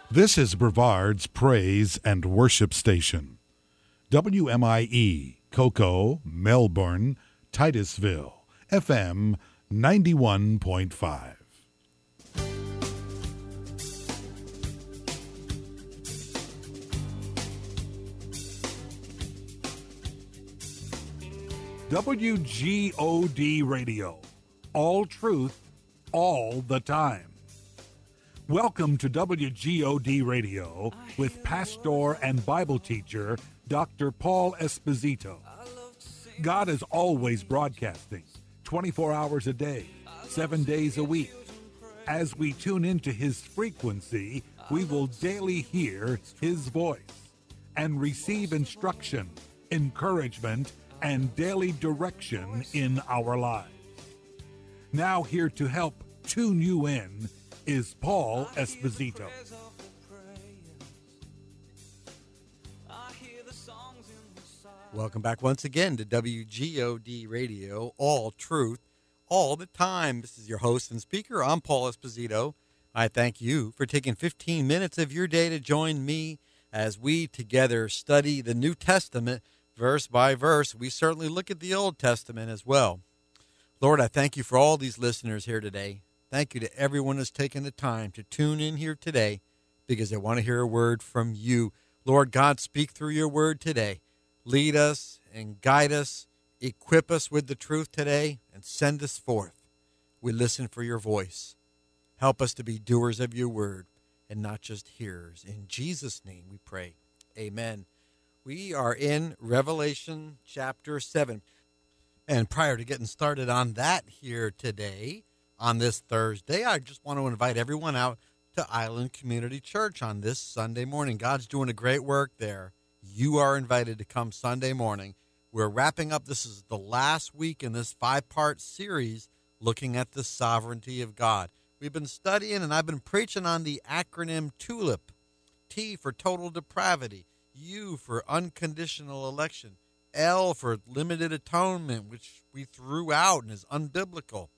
This is Brevard's Praise and Worship Station. WMIE, Cocoa, Melbourne, Titusville, FM 91.5. WGOD Radio. All truth, all the time. Welcome to WGOD Radio with pastor and Bible teacher Dr. Paul Esposito. God is always broadcasting 24 hours a day, 7 days a week. As we tune into his frequency, we will daily hear his voice and receive instruction, encouragement, and daily direction in our lives. Now here to help tune you in is Paul Esposito. Welcome back once again to WGOD Radio, all truth, all the time. This is your host and speaker. I'm Paul Esposito. I thank you for taking 15 minutes of your day to join me as we together study the New Testament verse by verse. We certainly look at the Old Testament as well. Lord, I thank you for all these listeners here today. Thank you to everyone who's taken the time to tune in here today because they want to hear a word from you. Lord God, speak through your word today. Lead us and guide us, equip us with the truth today, and send us forth. We listen for your voice. Help us to be doers of your word and not just hearers. In Jesus' name we pray. Amen. We are in Revelation chapter 7. And prior to getting started on that here today, on this Thursday, I just want to invite everyone out to Island Community Church on this Sunday morning. God's doing a great work there. You are invited to come Sunday morning. We're wrapping up. This is the last week in this 5-part series looking at the sovereignty of God. We've been studying, and I've been preaching on the acronym TULIP. T for total depravity. U for unconditional election. L for limited atonement, which we threw out and is unbiblical.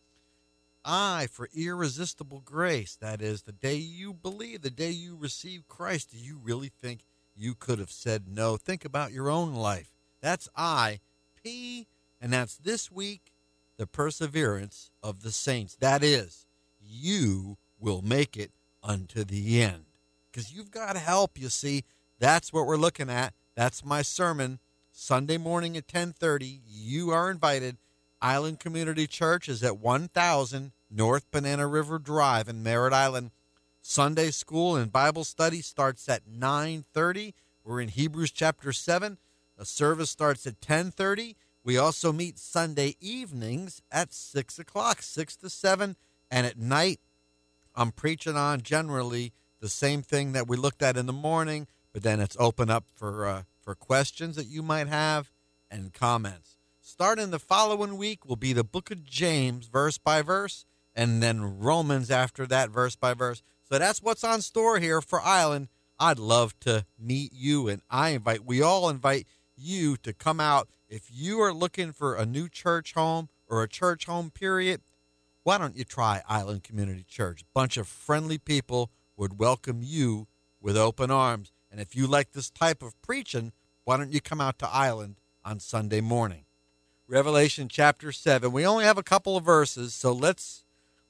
I for irresistible grace. That is, the day you believe, the day you receive Christ, do you really think you could have said no? Think about your own life. That's I. P, and that's this week, the perseverance of the saints. That is, you will make it unto the end. Because you've got help, you see. That's what we're looking at. That's my sermon. Sunday morning at 10:30. You are invited. Island Community Church is at 1000 North Banana River Drive in Merritt Island. Sunday school and Bible study starts at 9:30. We're in Hebrews chapter 7. The service starts at 10:30. We also meet Sunday evenings at 6 o'clock, 6 to 7. And at night, I'm preaching on generally the same thing that we looked at in the morning, but then it's open up for questions that you might have and comments. Starting the following week will be the book of James, verse by verse, and then Romans after that, verse by verse. So that's what's on store here for Island. I'd love to meet you, and we all invite you to come out. If you are looking for a new church home or a church home period, why don't you try Island Community Church? A bunch of friendly people would welcome you with open arms. And if you like this type of preaching, why don't you come out to Island on Sunday morning? Revelation chapter 7. We only have a couple of verses, so let's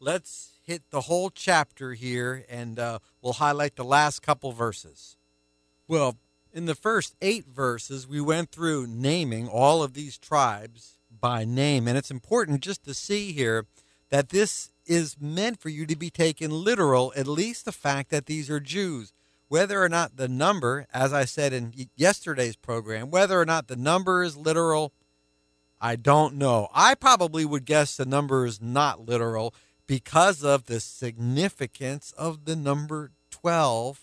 hit the whole chapter here, and we'll highlight the last couple verses. Well, in the first 8 verses, we went through naming all of these tribes by name, and it's important just to see here that this is meant for you to be taken literal, at least the fact that these are Jews. Whether or not the number, as I said in yesterday's program, whether or not the number is literal, I don't know. I probably would guess the number is not literal because of the significance of the number 12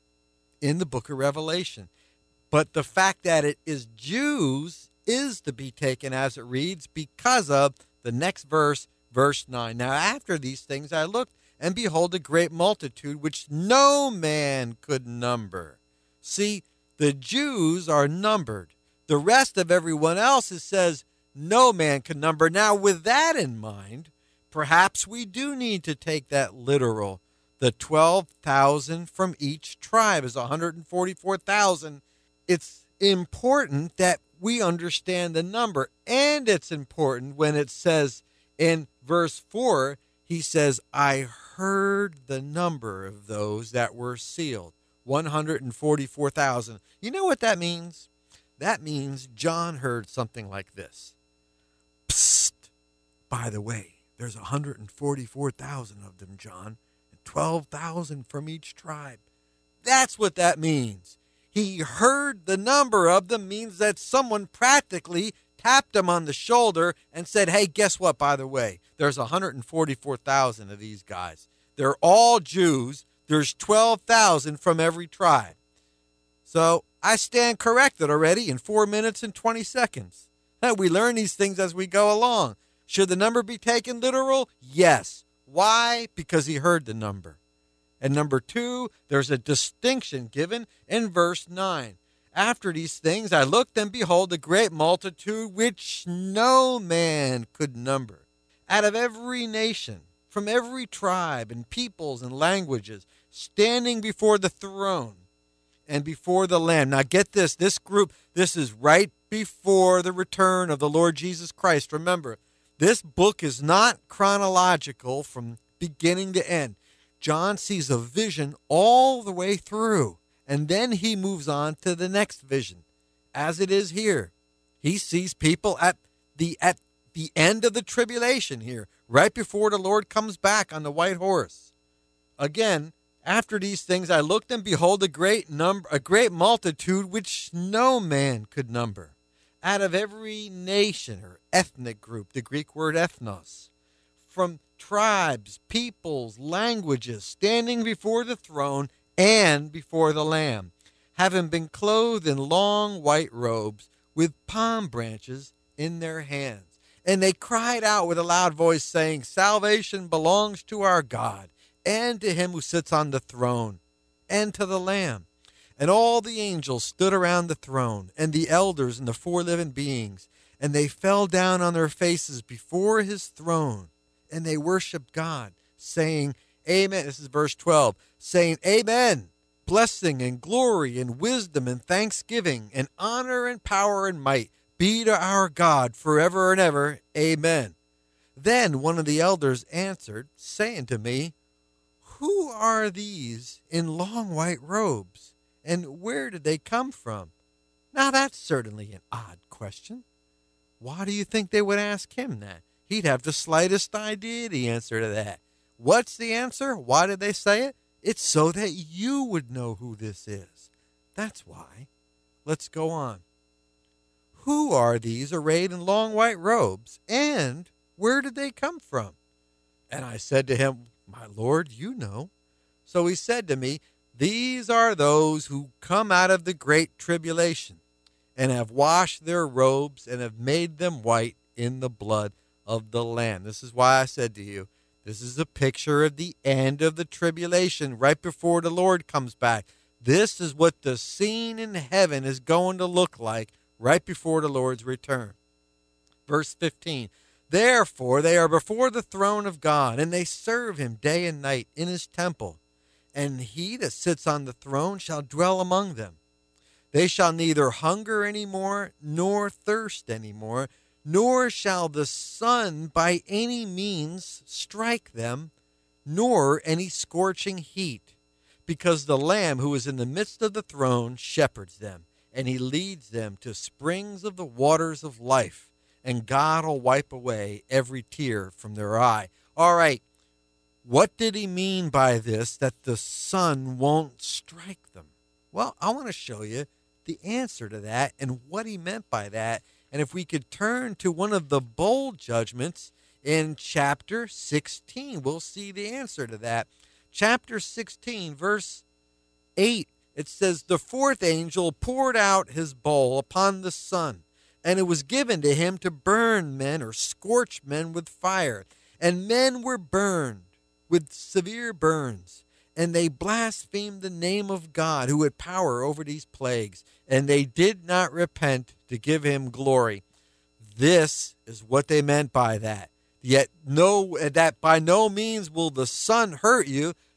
in the book of Revelation. But the fact that it is Jews is to be taken as it reads because of the next verse, verse 9. Now, after these things I looked, and behold, a great multitude, which no man could number. See, the Jews are numbered. The rest of everyone else, it says, no man can number. Now, with that in mind, perhaps we do need to take that literal. The 12,000 from each tribe is 144,000. It's important that we understand the number, and it's important when it says in verse 4, he says, I heard the number of those that were sealed, 144,000. You know what that means? That means John heard something like this. Psst, by the way, there's 144,000 of them, John, and 12,000 from each tribe. That's what that means. He heard the number of them means that someone practically tapped him on the shoulder and said, hey, guess what, by the way? There's 144,000 of these guys. They're all Jews. There's 12,000 from every tribe. So I stand corrected already in 4 minutes and 20 seconds. We learn these things as we go along. Should the number be taken literal? Yes. Why? Because he heard the number. And number 2, there's a distinction given in verse 9. After these things I looked, and behold, a great multitude which no man could number, out of every nation, from every tribe and peoples and languages, standing before the throne and before the Lamb. Now get this, this group, this is right before the return of the Lord Jesus Christ. Remember, this book is not chronological from beginning to end. John sees a vision all the way through, and then he moves on to the next vision, as it is here. He sees people at the end of the tribulation here, right before the Lord comes back on the white horse. Again, after these things I looked, and behold, a great multitude which no man could number, out of every nation or ethnic group, the Greek word ethnos, from tribes, peoples, languages, standing before the throne and before the Lamb, having been clothed in long white robes with palm branches in their hands. And they cried out with a loud voice, saying, salvation belongs to our God, and to him who sits on the throne, and to the Lamb. And all the angels stood around the throne, and the elders and the 4 living beings, and they fell down on their faces before his throne, and they worshiped God, saying, Amen. This is verse 12, saying, Amen. Blessing and glory and wisdom and thanksgiving and honor and power and might be to our God forever and ever. Amen. Then one of the elders answered, saying to me, who are these in long white robes, and where did they come from? Now that's certainly an odd question. Why do you think they would ask him that? He'd have the slightest idea the answer to that. What's the answer? Why did they say it? It's so that you would know who this is. That's why. Let's go on. Who are these arrayed in long white robes, and where did they come from? And I said to him, my Lord, you know. So he said to me, these are those who come out of the great tribulation, and have washed their robes and have made them white in the blood of the Lamb. This is why I said to you, this is a picture of the end of the tribulation right before the Lord comes back. This is what the scene in heaven is going to look like right before the Lord's return. Verse 15, therefore they are before the throne of God, and they serve him day and night in his temple. And he that sits on the throne shall dwell among them. They shall neither hunger any more, nor thirst any more, nor shall the sun by any means strike them, nor any scorching heat, because the Lamb who is in the midst of the throne shepherds them, and he leads them to springs of the waters of life, and God will wipe away every tear from their eye. All right, what did he mean by this, that the sun won't strike them? Well, I want to show you the answer to that and what he meant by that. And if we could turn to one of the bold judgments in chapter 16, we'll see the answer to that. Chapter 16, verse 8, it says, the 4th angel poured out his bowl upon the sun, and it was given to him to burn men or scorch men with fire. And men were burned with severe burns, and they blasphemed the name of God who had power over these plagues, and they did not repent to give him glory. This is what they meant by that. Yet that by no means will the sun hurt you,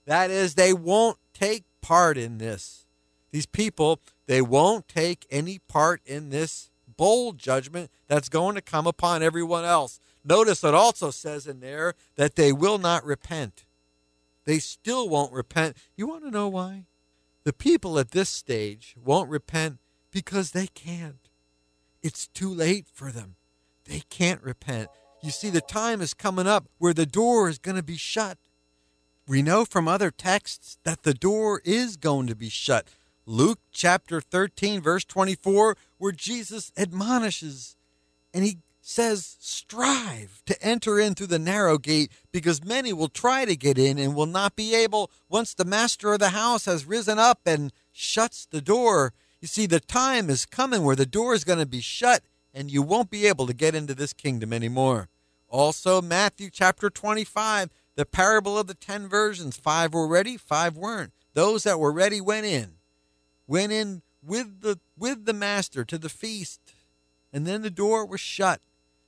That is, they won't take part in this. These people, they won't take any part in this bowl judgment that's going to come upon everyone else. Notice it also says in there that they will not repent. They still won't repent. You want to know why? The people at this stage won't repent because they can't. It's too late for them. They can't repent. You see, the time is coming up where the door is going to be shut. We know from other texts that the door is going to be shut. Luke chapter 13, verse 24, where Jesus admonishes and he says, strive to enter in through the narrow gate, because many will try to get in and will not be able once the master of the house has risen up and shuts the door. You see, the time is coming where the door is going to be shut and you won't be able to get into this kingdom anymore. Also, Matthew chapter 25, the parable of the 10 virgins. 5 were ready, 5 weren't. Those that were ready went in with the master to the feast, and then the door was shut.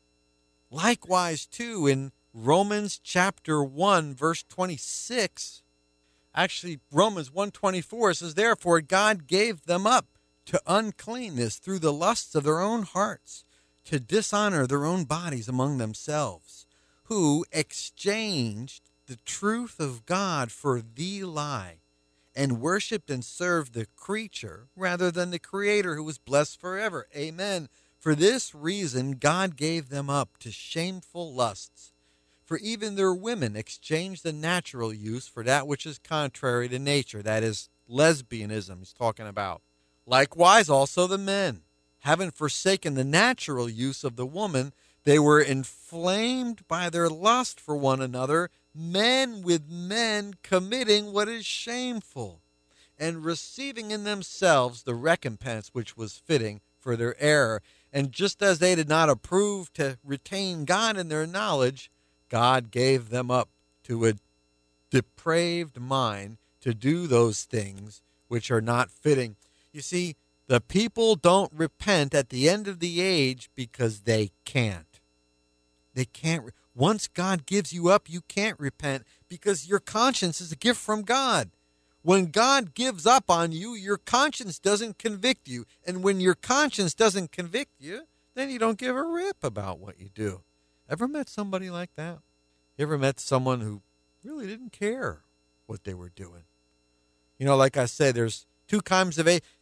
Likewise, too, in Romans chapter 1, verse 26, actually Romans 1:24 says, therefore God gave them up to uncleanness through the lusts of their own hearts, to dishonor their own bodies among themselves, who exchanged the truth of God for the lie, and worshipped and served the creature rather than the Creator, who was blessed forever. Amen. For this reason, God gave them up to shameful lusts. For even their women exchanged the natural use for that which is contrary to nature. That is lesbianism he's talking about. Likewise, also the men, having forsaken the natural use of the woman, they were inflamed by their lust for one another, men with men committing what is shameful, and receiving in themselves the recompense which was fitting for their error. And just as they did not approve to retain God in their knowledge, God gave them up to a depraved mind to do those things which are not fitting. You see, the people don't repent at the end of the age because they can't. They can't. Once God gives you up, you can't repent because your conscience is a gift from God. When God gives up on you, your conscience doesn't convict you. And when your conscience doesn't convict you, then you don't give a rip about what you do. Ever met somebody like that? You ever met someone who really didn't care what they were doing? You know, like I said, there's two kinds of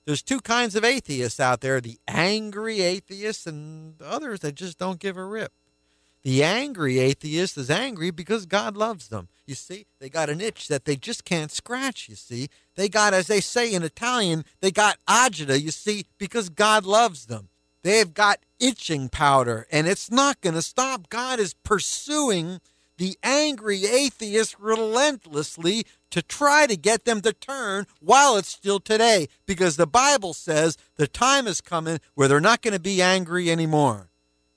atheists out there, the angry atheists and others that just don't give a rip. The angry atheist is angry because God loves them. You see, they got an itch that they just can't scratch, you see. They got, as they say in Italian, they got agita, you see, because God loves them. They've got itching powder, and it's not going to stop. God is pursuing the angry atheist relentlessly to try to get them to turn while it's still today, because the Bible says the time is coming where they're not going to be angry anymore.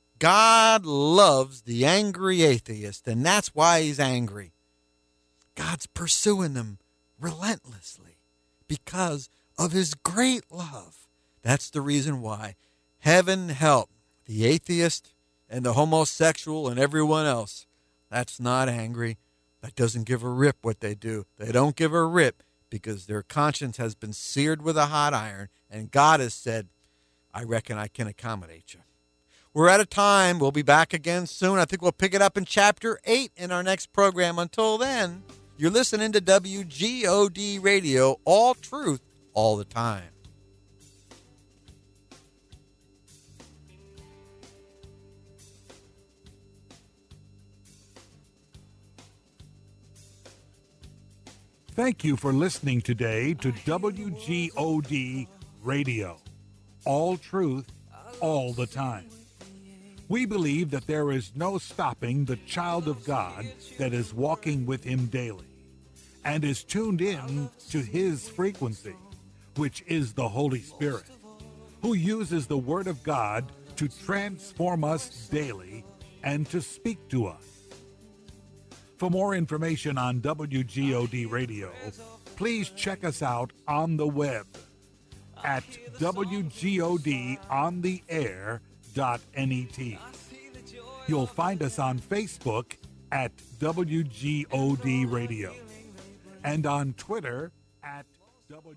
God loves the angry atheist, and that's why he's angry. God's pursuing them relentlessly because of his great love. That's the reason why. Heaven help the atheist and the homosexual and everyone else that's not angry, that doesn't give a rip what they do. They don't give a rip because their conscience has been seared with a hot iron, and God has said, I reckon I can accommodate you. We're out of time. We'll be back again soon. I think we'll pick it up in chapter 8 in our next program. Until then, you're listening to WGOD Radio, all truth, all the time. Thank you for listening today to WGOD Radio, all truth, all the time. We believe that there is no stopping the child of God that is walking with him daily and is tuned in to his frequency, which is the Holy Spirit, who uses the Word of God to transform us daily and to speak to us. For more information on WGOD Radio, please check us out on the web at WGODontheair.net. You'll find us on Facebook at WGOD Radio. and on Twitter at W.